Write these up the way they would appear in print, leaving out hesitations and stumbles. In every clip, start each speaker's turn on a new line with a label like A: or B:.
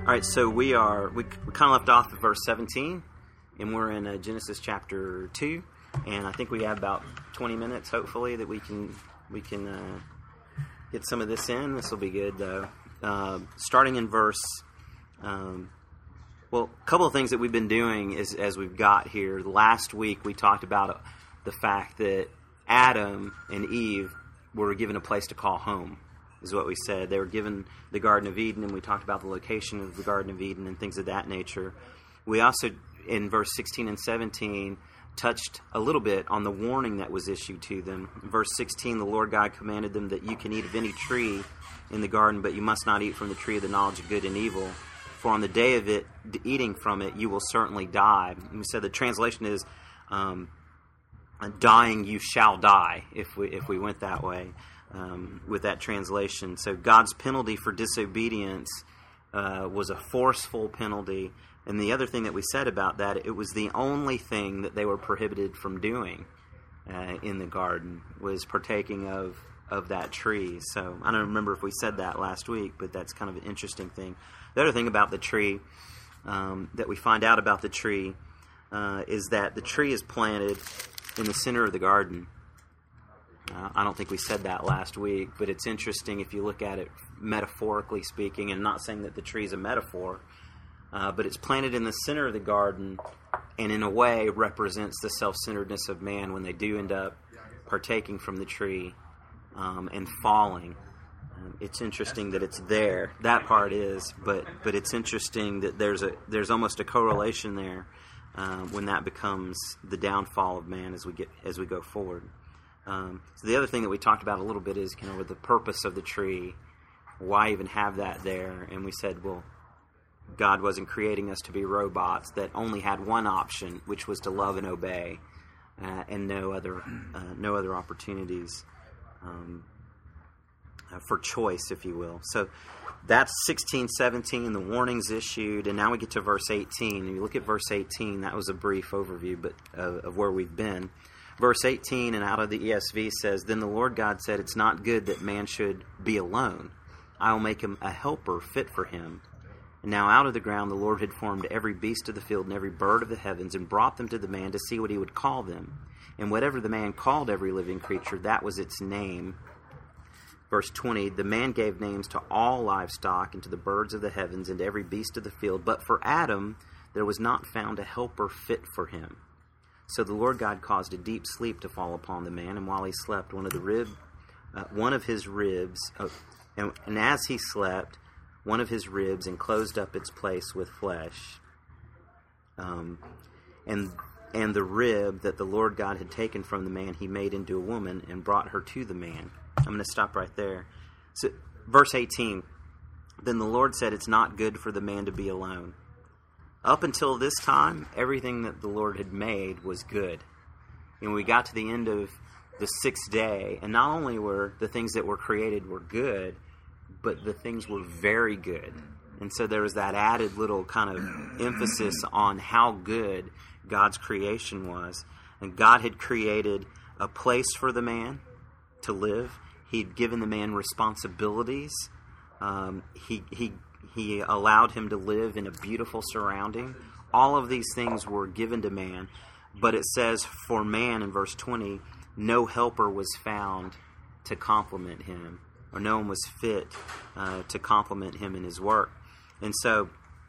A: All right, so we kind of left off at verse 17, and we're in Genesis chapter 2, and I think we have about 20 minutes, hopefully, that we can get some of this in. This will be good, though. Starting in verse, a couple of things that we've been doing is as we've got here. Last week we talked about the fact that Adam and Eve were given a place to call home, is what we said. They were given the Garden of Eden, and we talked about the location of the Garden of Eden and things of that nature. We also, in verse 16 and 17, touched a little bit on the warning that was issued to them. In verse 16, the Lord God commanded them that you can eat of any tree in the garden, but you must not eat from the tree of the knowledge of good and evil. For on the day of it, eating from it, you will certainly die. And we said the translation is, dying you shall die, if we went that way. With that translation. So God's penalty for disobedience was a forceful penalty. And the other thing that we said about that, it was the only thing that they were prohibited from doing in the garden, was partaking of that tree. So I don't remember if we said that last week, but that's kind of an interesting thing. The other thing about the tree that we find out about the tree is that the tree is planted in the center of the garden. I don't think we said that last week, but it's interesting if you look at it metaphorically speaking, and not saying that the tree is a metaphor, but it's planted in the center of the garden, and in a way represents the self-centeredness of man when they do end up partaking from the tree and falling. It's interesting that it's there. That part is, but it's interesting that there's almost a correlation there when that becomes the downfall of man as we go forward. So the other thing that we talked about a little bit is kind of the purpose of the tree. Why even have that there? And we said, well, God wasn't creating us to be robots that only had one option, which was to love and obey, and no other opportunities for choice, if you will. So that's 16, 17, the warnings issued, and now we get to verse 18. And you look at verse 18, that was a brief overview of where we've been. Verse 18, and out of the ESV says, Then the Lord God said, It's not good that man should be alone. I will make him a helper fit for him. And now out of the ground the Lord had formed every beast of the field and every bird of the heavens, and brought them to the man to see what he would call them. And whatever the man called every living creature, that was its name. Verse 20, The man gave names to all livestock, and to the birds of the heavens, and to every beast of the field. But for Adam there was not found a helper fit for him. So the Lord God caused a deep sleep to fall upon the man, and while he slept, one of his ribs, and as he slept, one of his ribs enclosed up its place with flesh. And the rib that the Lord God had taken from the man, he made into a woman and brought her to the man. I'm going to stop right there. So, verse 18, Then the Lord said, It's not good for the man to be alone. Up until this time, everything that the Lord had made was good. And we got to the end of the sixth day, and not only were the things that were created were good, but the things were very good. And so there was that added little kind of emphasis on how good God's creation was. And God had created a place for the man to live. He'd given the man responsibilities. He allowed him to live in a beautiful surrounding. All of these things were given to man. But it says, for man, in verse 20, no helper was found to complement him, or no one was fit to complement him in his work. And so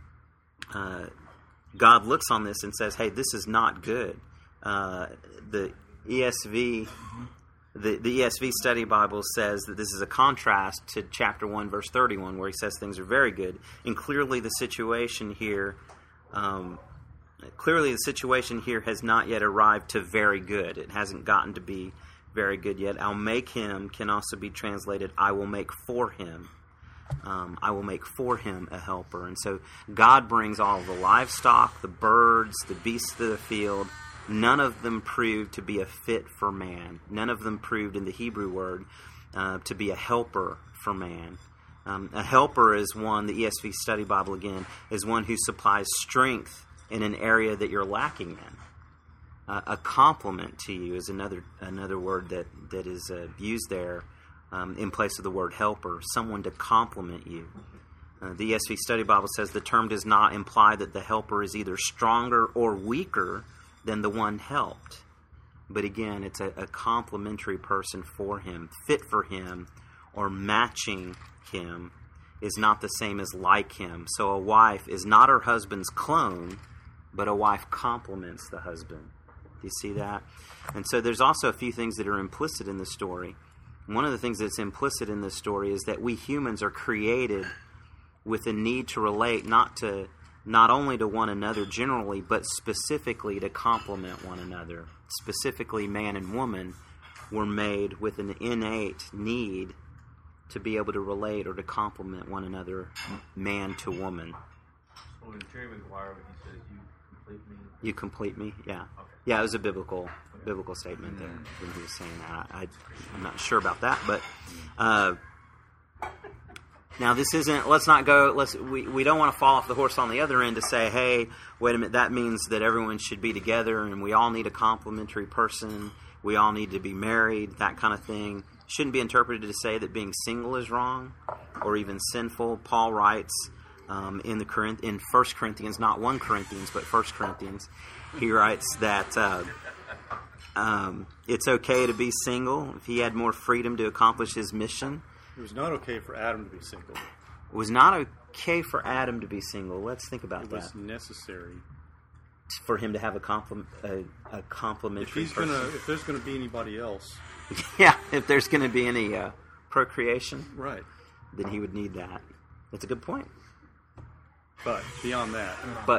A: God looks on this and says, hey, this is not good. The ESV Study Bible says that this is a contrast to chapter 1, verse 31, where he says things are very good. And clearly the situation here has not yet arrived to very good. It hasn't gotten to be very good yet. I'll make him can also be translated, I will make for him. I will make for him a helper. And so God brings all the livestock, the birds, the beasts of the field. None of them proved to be a fit for man. None of them proved in the Hebrew word to be a helper for man. A helper is one, the ESV Study Bible again, is one who supplies strength in an area that you're lacking in. A complement to you is another word that is used there in place of the word helper. Someone to complement you. The ESV Study Bible says the term does not imply that the helper is either stronger or weaker than the one helped. But again, it's a complementary person for him, fit for him, or matching him is not the same as like him. So a wife is not her husband's clone, but a wife complements the husband. Do you see that? And so there's also a few things that are implicit in the story. One of the things that's implicit in this story is that we humans are created with a need to relate not only to one another generally, but specifically to complement one another. Specifically, man and woman were made with an innate need to be able to relate or to complement one another, man to woman.
B: So in Jerry Maguire, when he says, "You complete me,"
A: you complete me, yeah,
B: okay.
A: Yeah, it was a biblical statement there when he was saying that. I'm not sure about that, but now this isn't. Let's not go. We don't want to fall off the horse on the other end to say, hey, wait a minute, that means that everyone should be together and we all need a complementary person. We all need to be married, that kind of thing. Shouldn't be interpreted to say that being single is wrong or even sinful. Paul writes in 1 Corinthians, not 1 Corinthians, but 1 Corinthians, he writes that it's okay to be single if he had more freedom to accomplish his mission.
C: It was not okay for Adam to be single.
A: It was not okay for Adam to be single. Let's think about that.
C: It was necessary
A: for him to have a complementary person.
C: If there's going to be anybody else.
A: Yeah, if there's going to be any procreation,
C: right,
A: then he would need that. That's a good point.
C: But beyond that,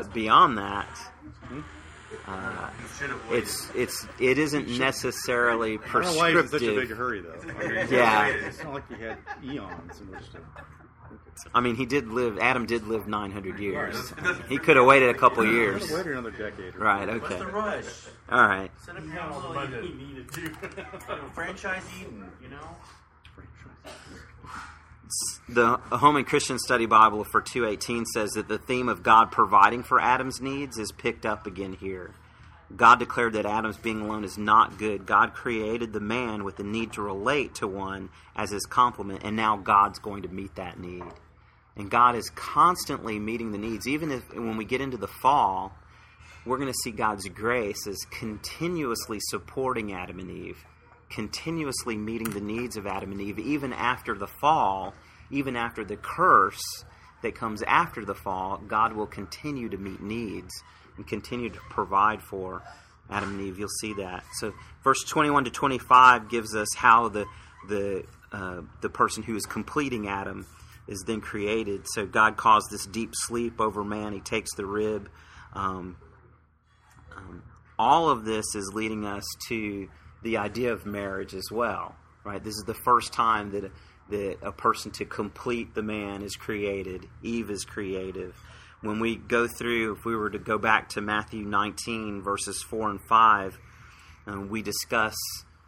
A: it isn't necessarily prescriptive.
C: I don't know why he's in such a big hurry, though. I mean,
A: yeah,
C: it's not like he had eons in which to.
A: I mean, Adam did live 900 years. He could have waited a couple years.
C: He could have waited another decade.
A: Right, okay.
B: What's the rush?
A: All right.
B: Set up your own he needed to. Franchise Eden, you know?
A: The Holman Christian Study Bible for 2:18 says that the theme of God providing for Adam's needs is picked up again here. God declared that Adam's being alone is not good. God created the man with the need to relate to one as his complement, and now God's going to meet that need. And God is constantly meeting the needs. Even when we get into the fall, we're going to see God's grace as continuously supporting Adam and Eve, continuously meeting the needs of Adam and Eve, even after the fall, even after the curse that comes after the fall. God will continue to meet needs and continue to provide for Adam and Eve. You'll see that. So verse 21 to 25 gives us how the person who is completing Adam is then created. So God caused this deep sleep over man. He takes the rib. All of this is leading us to the idea of marriage as well, right? This is the first time that a person to complete the man is created. Eve is creative. When we go through, if we were to go back to Matthew 19, verses 4 and 5, we discuss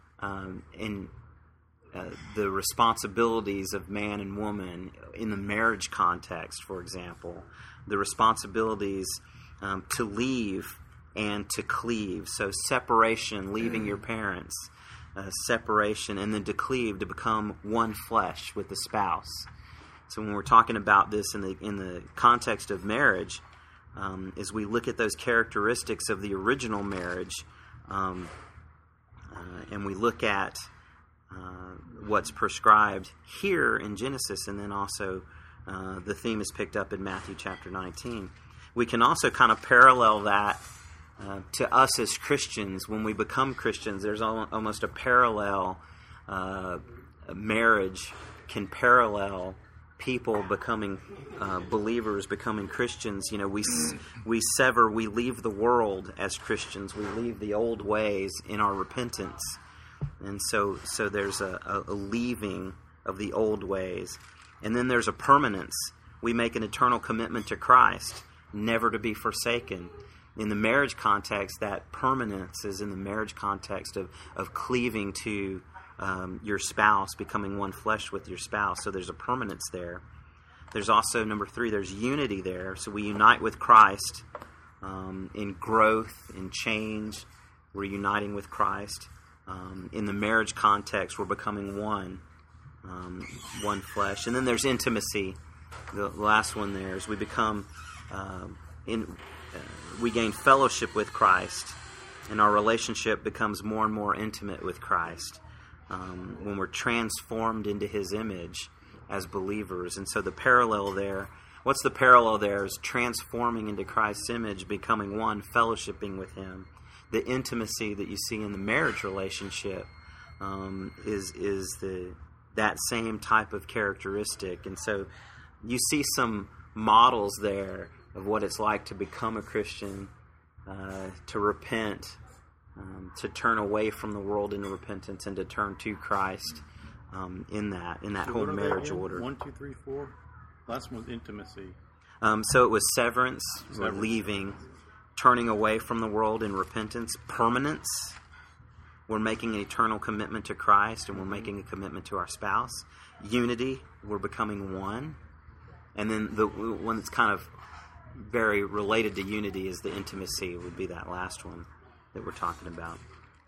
A: the responsibilities of man and woman in the marriage context, for example. The responsibilities to leave and to cleave. So separation, leaving your parents, separation, and then to cleave, to become one flesh with the spouse. So when we're talking about this in the context of marriage, as we look at those characteristics of the original marriage, and we look at what's prescribed here in Genesis, and then also the theme is picked up in Matthew chapter 19. We can also kind of parallel that to us as Christians. When we become Christians, there's almost a parallel. Marriage can parallel people becoming believers, becoming Christians. You know, we leave the world as Christians. We leave the old ways in our repentance. And so there's a leaving of the old ways. And then there's a permanence. We make an eternal commitment to Christ, never to be forsaken. In the marriage context, that permanence is in the marriage context of cleaving to your spouse, becoming one flesh with your spouse. So there's a permanence there. There's also, number 3, there's unity there. So we unite with Christ in growth, in change. We're uniting with Christ. In the marriage context, we're becoming one flesh. And then there's intimacy. the last one there is we become we gain fellowship with Christ, and our relationship becomes more and more intimate with Christ when we're transformed into His image as believers. And so the parallel there, what's the parallel there is transforming into Christ's image, becoming one, fellowshipping with Him. The intimacy that you see in the marriage relationship is that same type of characteristic. And so you see some models there of what it's like to become a Christian, to repent, to turn away from the world into repentance, and to turn to Christ in that
C: So
A: whole
C: what are they
A: marriage
C: again?
A: order.
C: 1, 2, 3, 4. Last one was intimacy.
A: So it was severance, or leaving, turning away from the world in repentance, permanence. We're making an eternal commitment to Christ, and we're making a commitment to our spouse. Unity, we're becoming one. And then the one that's kind of very related to unity is the intimacy, would be that last one that we're talking about.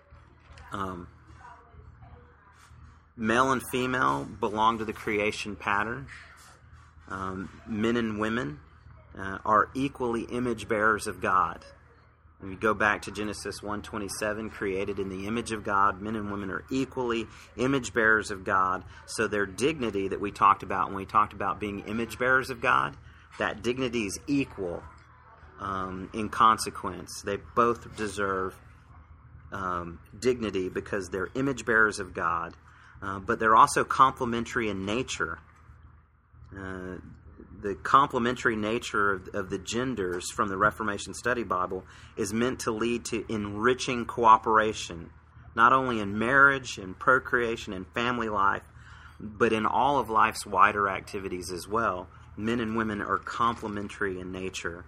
A: Male and female belong to the creation pattern. Men and women are equally image bearers of God. When you go back to Genesis 1:27, created in the image of God, men and women are equally image bearers of God. So their dignity that we talked about when we talked about being image bearers of God, that dignity is equal in consequence. They both deserve dignity because they're image bearers of God, but they're also complementary in nature. The complementary nature of the genders from the Reformation Study Bible is meant to lead to enriching cooperation, not only in marriage and procreation and family life, but in all of life's wider activities as well. Men and women are complementary in nature.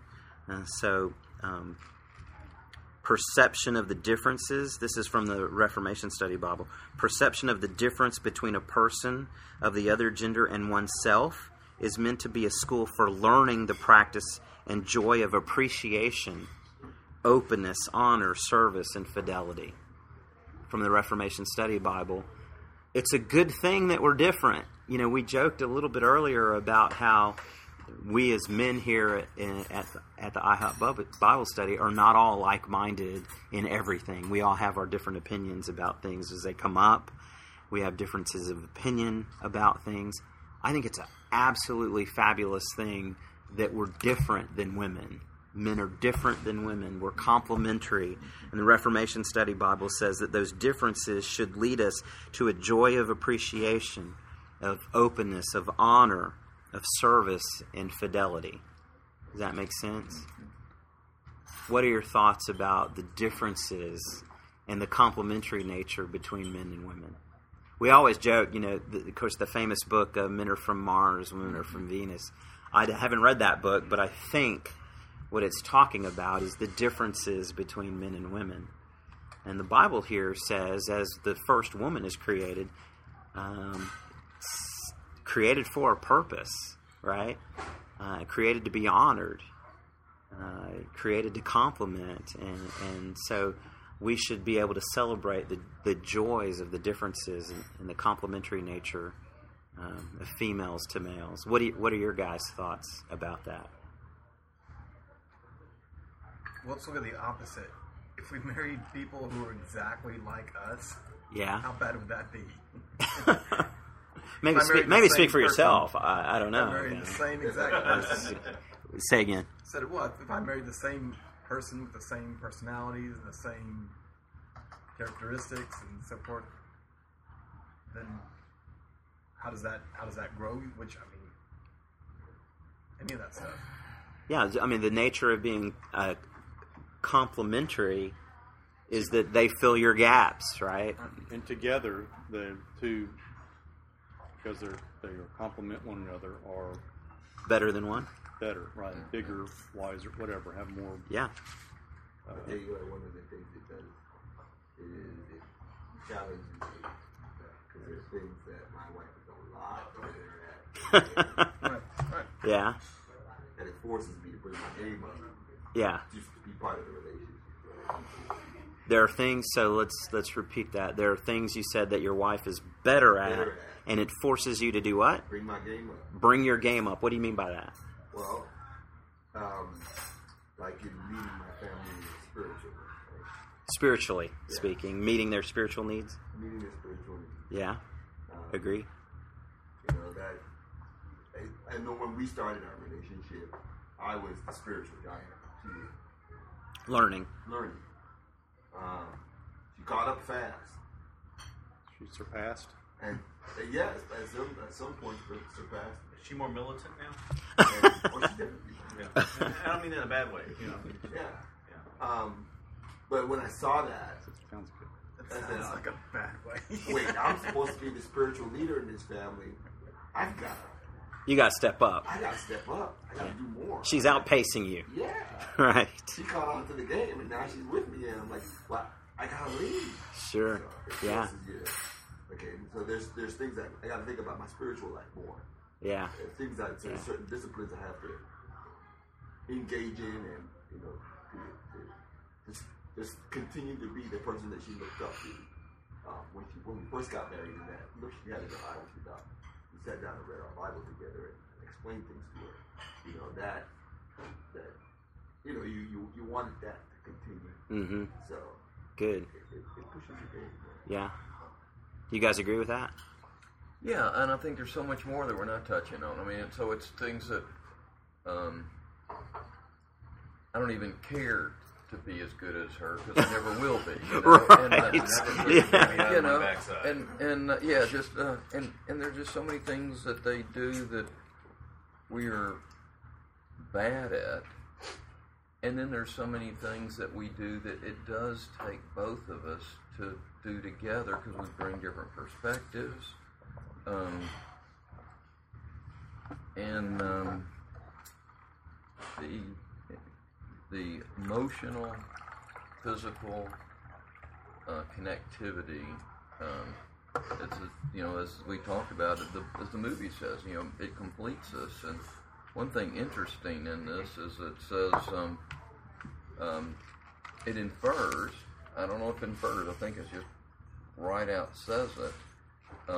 A: Perception of the differences, this is from the Reformation Study Bible, perception of the difference between a person of the other gender and oneself is meant to be a school for learning the practice and joy of appreciation, openness, honor, service, and fidelity. From the Reformation Study Bible, it's a good thing that we're different. You know, we joked a little bit earlier about how we as men here at the IHOP Bible Study are not all like-minded in everything. We all have our different opinions about things as they come up. We have differences of opinion about things. I think it's an absolutely fabulous thing that we're different than women. Men are different than women. We're complementary. And the Reformation Study Bible says that those differences should lead us to a joy of appreciation, of openness, of honor, of service, and fidelity. Does that make sense? What are your thoughts about the differences and the complementary nature between men and women? We always joke, of course, the famous book, Men Are From Mars, Women Are From Venus. I haven't read that book, but I think what it's talking about is the differences between men and women. And the Bible here says, as the first woman is created, created for a purpose, right? Created to be honored, created to complement, and so we should be able to celebrate the joys of the differences and the complementary nature of females to males. What are your guys' thoughts about that?
D: Well, let's look at the opposite. If we married people who are exactly like us,
A: yeah,
D: how bad would that be?
A: maybe speak for yourself. I don't know.
D: If I married the same exact person.
A: Say again.
D: Said what? If I married the same person with the same personalities and the same characteristics and so forth, then how does that grow? Which, any of that stuff.
A: Yeah, the nature of being complementary is that they fill your gaps, right?
C: And together, the two, because they complement one another, are
A: better than one.
C: Better, right? Bigger, wiser, whatever. Have more.
A: Yeah.
E: One of the things it does is it challenges me because there's things that my wife is a lot better at.
D: Right.
A: Yeah.
E: And it forces me to bring my game up.
A: Yeah.
E: Just to be part of the relationship.
A: There are things. So let's repeat that. There are things you said that your wife is better at, And it forces you to do what?
E: Bring my game up.
A: Bring your game up. What do you mean by that?
E: Well, like in meeting my family spiritually. Right?
A: Spiritually speaking, meeting their spiritual needs.
E: Meeting their spiritual needs.
A: Yeah, agree.
E: You know, that I know when we started our relationship, I was the spiritual giant. She was
A: Learning.
E: She caught up fast.
C: She surpassed.
E: And yes, at some point surpassed.
B: Is she more militant now?
E: Or she definitely.
B: Yeah. I don't mean that in a bad way. You know.
E: Yeah. But when I saw that,
C: Sounds good.
D: That sounds like a bad way.
E: wait, I'm supposed to be the spiritual leader in this family.
A: You got to step up.
E: I got to step up. I got to do more.
A: She's outpacing you.
E: Yeah.
A: Right.
E: She caught on to the game, and now she's with me, and I'm like, well, I got to leave.
A: Sure.
E: So
A: Yeah.
E: Okay, so there's things that I got to think about my spiritual life more.
A: Yeah.
E: Things that certain disciplines I have to engage in, and just continue to be the person that she looked up to. When we first got married, and that look she had in her eyes, we sat down and read our Bible together and explained things to her. You know that you wanted that to continue.
A: Mm-hmm.
E: So
A: Good.
E: it pushes your game.
A: Yeah. You guys agree with that?
F: Yeah, and I think there's so much more that we're not touching on. I mean, so it's things that I don't even care to be as good as her because I never will be. You know?
A: Right.
F: And, you know,
B: backside.
F: and there's just so many things that they do that we're bad at. And then there's so many things that we do that it does take both of us to do together because we bring different perspectives. The emotional, physical connectivity, as we talked about, as the movie says, it completes us. And one thing interesting in this is it says it infers. I don't know if infers. I think it's just right out says it.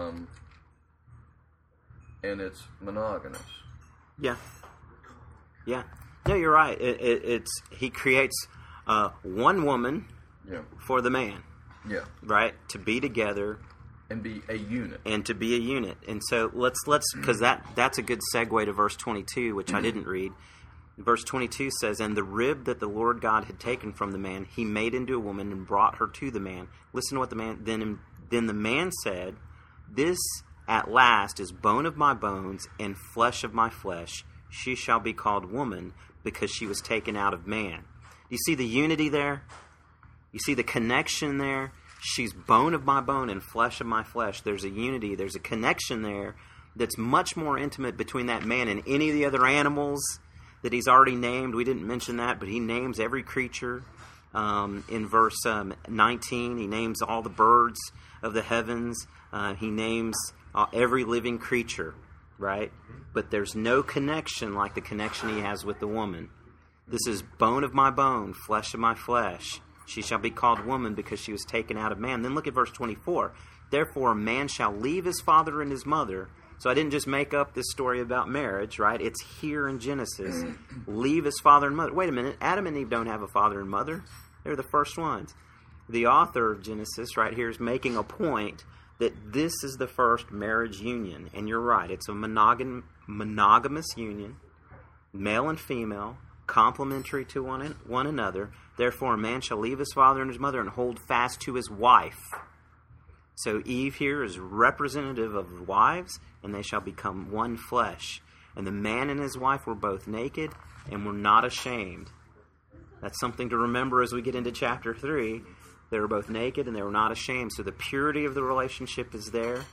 F: And it's monogamous.
A: Yeah. Yeah. No, you're right. He creates one woman for the man.
F: Yeah.
A: Right? To be together.
F: And be a unit.
A: And to be a unit. And so let's because that's a good segue to verse 22, which I didn't read. Verse 22 says, "And the rib that the Lord God had taken from the man, he made into a woman and brought her to the man." Listen to what the man then the man said, "This at last is bone of my bones and flesh of my flesh. She shall be called woman because she was taken out of man." Do you see the unity there? You see the connection there? She's bone of my bone and flesh of my flesh. There's a unity. There's a connection there that's much more intimate between that man and any of the other animals that he's already named. We didn't mention that, but he names every creature. In verse 19, he names all the birds of the heavens. He names every living creature, right? But there's no connection like the connection he has with the woman. This is bone of my bone, flesh of my flesh. She shall be called woman because she was taken out of man. Then look at verse 24. "Therefore a man shall leave his father and his mother." So I didn't just make up this story about marriage, right? It's here in Genesis. Leave his father and mother. Wait a minute. Adam and Eve don't have a father and mother. They're the first ones. The author of Genesis right here is making a point that this is the first marriage union. And you're right. It's a monogamous union, male and female, complementary to one another. "Therefore a man shall leave his father and his mother and hold fast to his wife." So Eve here is representative of wives, and they shall become one flesh. "And the man and his wife were both naked and were not ashamed." That's something to remember as we get into chapter 3. They were both naked and they were not ashamed. So the purity of the relationship is there.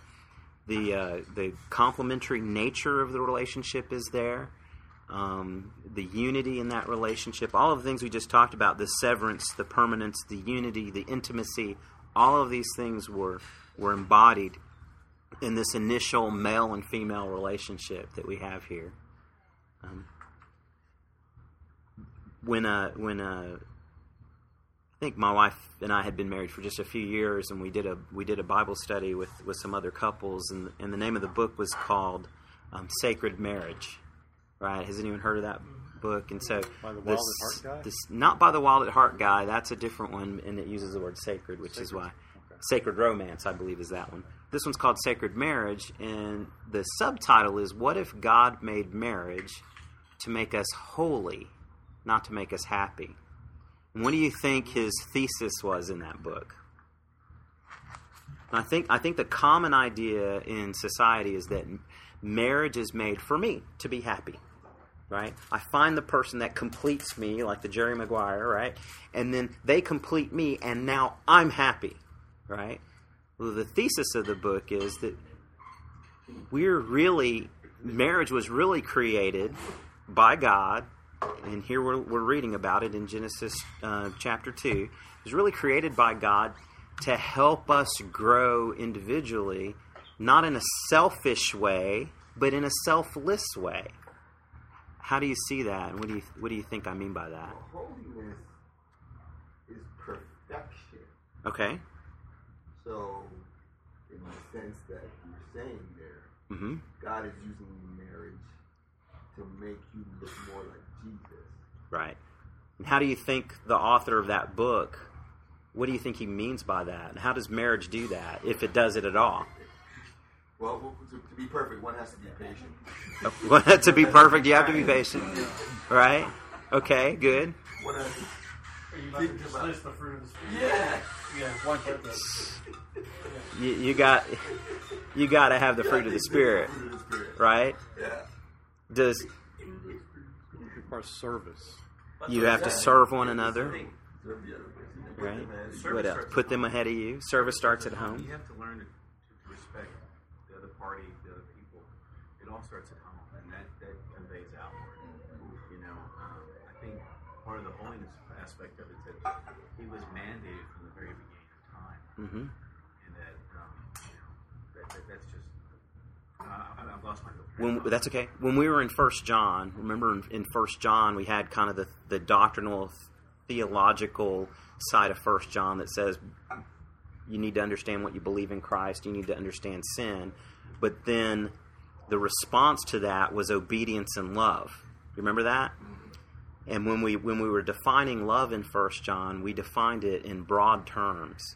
A: The complementary nature of the relationship is there. The unity in that relationship, all of the things we just talked about, the severance, the permanence, the unity, the intimacy, all of these things were embodied in this initial male and female relationship that we have here. When think my wife and I had been married for just a few years, and we did a Bible study with some other couples, and the name of the book was called Sacred Marriage. Right? Has anyone heard of that book? And so
C: By the Wild at Heart guy?
A: Not by the Wild at Heart guy. That's a different one, and it uses the word sacred, which is why.
C: Okay.
A: Sacred Romance, I believe, is that one. This one's called Sacred Marriage, and the subtitle is, What If God Made Marriage to Make Us Holy, Not to Make Us Happy? And what do you think his thesis was in that book? And I think the common idea in society is that marriage is made for me to be happy. Right? I find the person that completes me, like the Jerry Maguire, right? And then they complete me, and now I'm happy, right? Well, the thesis of the book is that marriage was really created by God, and here we're reading about it in Genesis chapter 2. It was really created by God to help us grow individually, not in a selfish way, but in a selfless way. How do you see that, and what do you think I mean by that?
E: Well, holiness is perfection.
A: Okay.
E: So, in the sense that you're saying there,
A: Mm-hmm.
E: God is using marriage to make you look more like Jesus.
A: Right. And how do you think the author of that book, what do you think he means by that? And how does marriage do that, if it does it at all?
E: Well, to be perfect, one has to be patient.
A: To be perfect, you have to be patient. Right? Okay, good.
E: One has to
B: Are you about to just list the fruit of the spirit?
E: Yeah.
B: Yeah.
C: One purpose.
A: You got to have the fruit of the Spirit,
E: Fruit of the Spirit.
A: right?
E: Yeah.
A: Does
C: It requires service.
A: you have to serve one another,
E: Serve the other person.
A: right?
B: Service
A: What else?
B: starts
A: Put
B: at
A: them
B: home.
A: ahead of you. Service starts at home.
B: You have to learn to respect the other party, the other people. It all starts at home, and that conveys outward. You know, I think part of the holiness aspect of it is that he was mandated from the very beginning of time,
A: Mm-hmm.
B: and that that's just. I've lost my train.
A: That's okay. When we were in 1 John, remember in 1 John we had kind of the doctrinal, theological side of 1 John that says you need to understand what you believe in Christ, you need to understand sin, but then the response to that was obedience and love. You remember that? And when we were defining love in 1 John, we defined it in broad terms.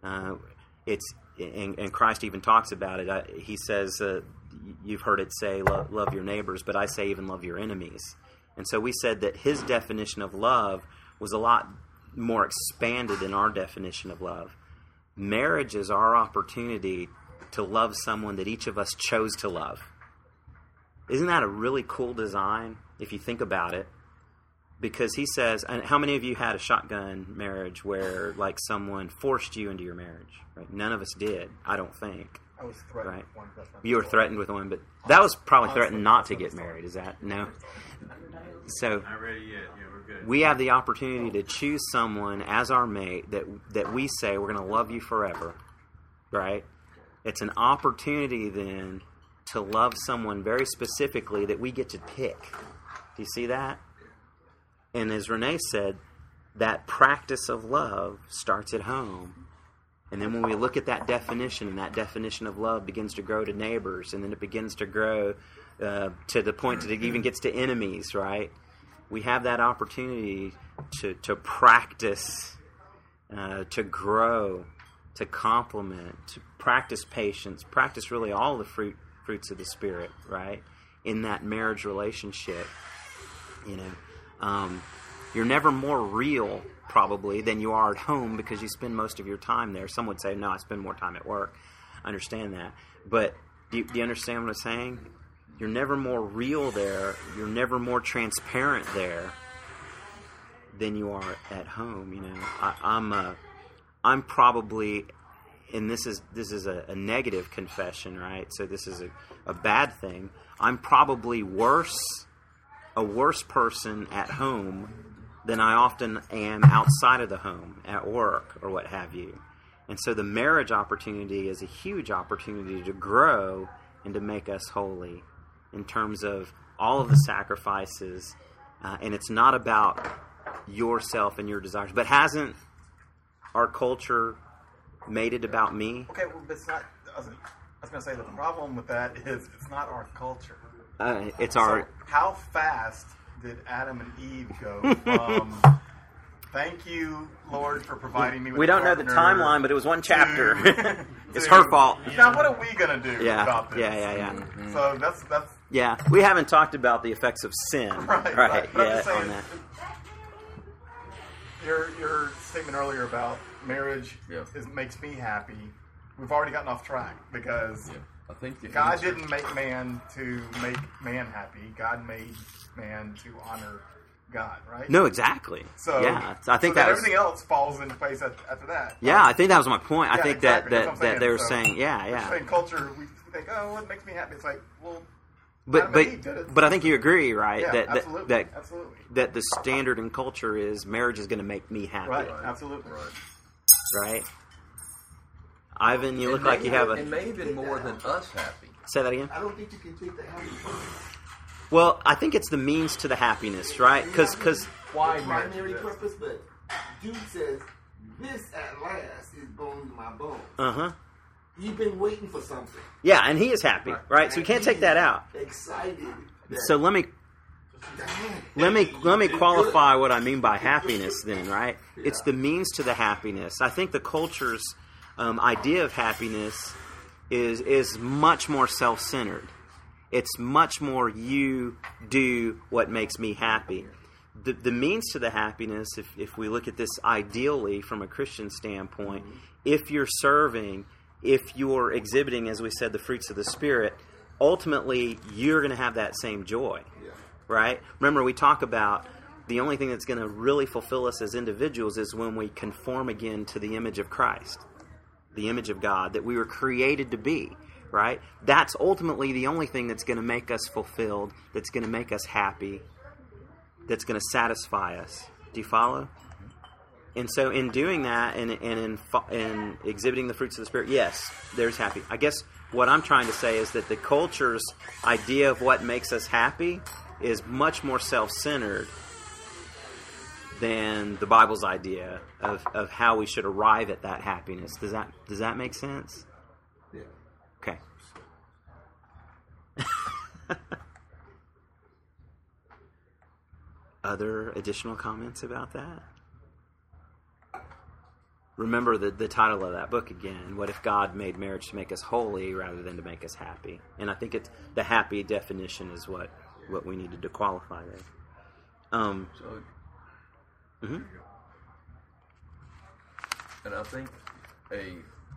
A: And Christ even talks about it. He says, you've heard it say, love your neighbors, but I say even love your enemies. And so we said that his definition of love was a lot more expanded than our definition of love. Marriage is our opportunity to love someone that each of us chose to love. Isn't that a really cool design, if you think about it? Because he says, and how many of you had a shotgun marriage where like someone forced you into your marriage? Right? None of us did, I don't think.
D: I was threatened
A: Right.
D: with one. That's not
A: You were
D: the
A: threatened with one, but that was probably threatened not to get married. Is that no? So
B: Not ready yet. Yeah, we're good.
A: we have the opportunity to choose someone as our mate that we say we're going to love you forever, right? It's an opportunity then to love someone very specifically that we get to pick. Do you see that? And as Renee said, that practice of love starts at home. And then when we look at that definition, and that definition of love begins to grow to neighbors, and then it begins to grow to the point that it even gets to enemies, right? We have that opportunity to practice, to grow, to complement, to practice patience, practice really all the fruits of the Spirit, right? In that marriage relationship, you know. You're never more real, probably, than you are at home because you spend most of your time there. Some would say, no, I spend more time at work. I understand that. But do you understand what I'm saying? You're never more real there. You're never more transparent there than you are at home. You know, I'm probably, and this is a negative confession, right? So this is a bad thing. I'm probably a worse person at home than I often am outside of the home, at work or what have you. And so the marriage opportunity is a huge opportunity to grow and to make us holy in terms of all of the sacrifices. And it's not about yourself and your desires. But hasn't our culture made it about me.
D: Okay, well, it's not. I was going to say the problem with that is it's not our culture.
A: It's
D: So
A: our
D: how fast did Adam and Eve go from thank you, Lord, for providing me with
A: we
D: a
A: don't know the
D: partner,"
A: timeline, but it was one chapter.
D: to-
A: It's
D: to,
A: her fault.
D: Now, what are we going to do
A: Yeah,
D: about this?
A: yeah.
D: So that's
A: Yeah, we haven't talked about the effects of sin,
D: right.
A: right?
D: But I'm
A: Yeah,
D: just saying,
A: on that.
D: Your statement earlier about marriage makes me happy. We've already gotten off track because
F: I think the
D: God
F: answer-
D: didn't make man to make man happy. God made man to honor God, right?
A: No, exactly.
D: So
A: yeah, I think
D: so
A: that was.
D: everything else falls into place after that.
A: Yeah, I think that was my point. I
D: Yeah,
A: think
D: exactly. That's
A: that
D: what I'm
A: that they were
D: saying.
A: saying, yeah,
D: We're
A: yeah.
D: saying culture, we think, oh, what makes me happy? It's like, well,
A: But
D: Adam and Eve did it.
A: but I think you agree, right?
D: Yeah,
A: that
D: absolutely.
A: that that the standard in culture is marriage is going to make me happy,
D: Right, absolutely.
A: right? Ivan, you look
F: and
A: like you have
F: and
A: a.
F: may have been more than us happy.
A: Say that again.
E: I don't think you can take the happiness.
A: Well, I think it's the means to the happiness, right? Because
D: Why
E: The
D: marriage
E: primary
D: exists.
E: purpose, but dude says, this at last is bones in my bones. You've been waiting for something.
A: yeah, and he is happy, right? So we can't take that out.
E: Excited. that-
A: So let me qualify what I mean by happiness then, right? It's the means to the happiness. I think the culture's idea of happiness is much more self-centered. It's much more you do what makes me happy. The means to the happiness, if we look at this ideally from a Christian standpoint, if you're serving, if you're exhibiting, as we said, the fruits of the Spirit, ultimately you're going to have that same joy. Right? Remember, we talk about the only thing that's going to really fulfill us as individuals is when we conform again to the image of Christ, the image of God that we were created to be. Right? That's ultimately the only thing that's going to make us fulfilled, that's going to make us happy, that's going to satisfy us. Do you follow? And so in doing that and in exhibiting the fruits of the Spirit, yes, there's happy. I guess what I'm trying to say is that the culture's idea of what makes us happy is much more self-centered than the Bible's idea of how we should arrive at that happiness. Does that make sense?
E: Yeah.
A: Okay. Other additional comments about that? Remember the title of that book again. What if God made marriage to make us holy rather than to make us happy? And I think it's the happy definition is what we needed to qualify there.
F: So,
A: Mhm.
F: and I think a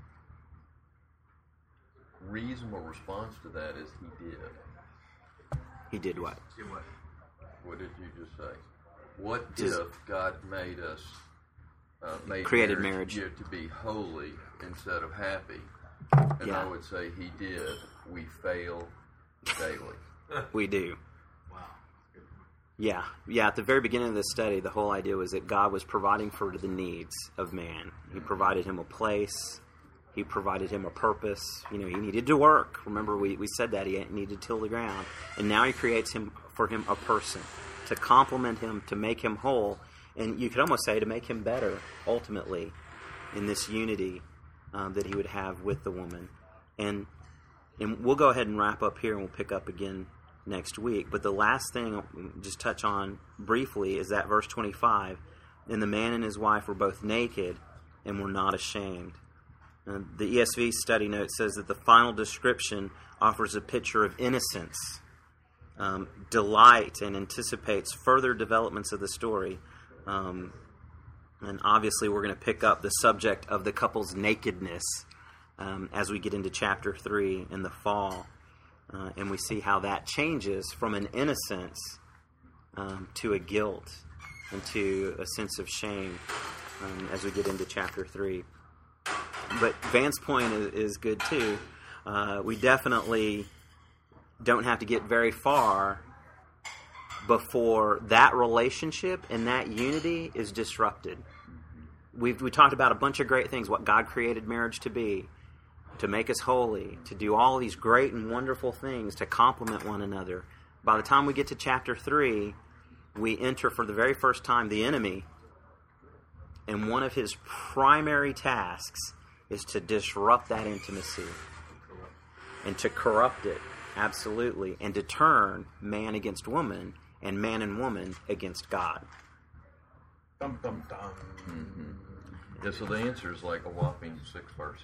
F: reasonable response to that is he did.
A: He did what?
B: See what?
F: What did you just say? What
A: Just-
F: if God made us
A: Created marriage.
F: to be holy instead of happy? And
A: Yeah.
F: I would say he did. We fail daily.
A: We do.
B: Wow.
A: Yeah. At the very beginning of the study, the whole idea was that God was providing for the needs of man. He provided him a place. He provided him a purpose. He needed to work. Remember, we said that he needed to till the ground. And now he creates for him a person to complement him, to make him whole. And you could almost say to make him better, ultimately, in this unity that he would have with the woman. And we'll go ahead and wrap up here, and we'll pick up again next week. But the last thing I'll just touch on briefly is that verse 25. And the man and his wife were both naked and were not ashamed. The ESV study note says that the final description offers a picture of innocence, delight, and anticipates further developments of the story. And obviously we're going to pick up the subject of the couple's nakedness as we get into chapter 3 in the fall. And we see how that changes from an innocence to a guilt and to a sense of shame as we get into chapter 3. But Van's point is good too. We definitely don't have to get very far before that relationship and that unity is disrupted. We talked about a bunch of great things, what God created marriage to be, to make us holy, to do all these great and wonderful things, to complement one another. By the time we get to chapter 3, we enter for the very first time the enemy, And one of his primary tasks is to disrupt that intimacy and to corrupt it, absolutely, and to turn man against woman and man and woman against God.
D: Dum dum dum.
F: Yeah, so the answer is like a whopping 6 verses.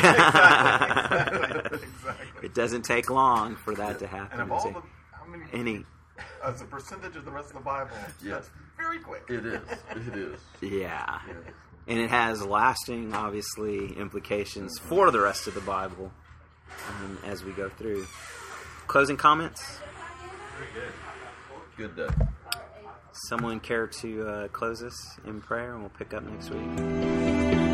A: Yeah.
D: Exactly.
A: It doesn't take long for that to happen.
D: And of all the, how many,
A: Any,
D: as a percentage of the rest of the Bible,
F: Yeah.
D: that's very quick.
F: It is. It is.
A: yeah. And it has lasting, obviously, implications for the rest of the Bible as we go through. Closing comments?
F: Good day.
A: Someone care to close us in prayer, and we'll pick up next week?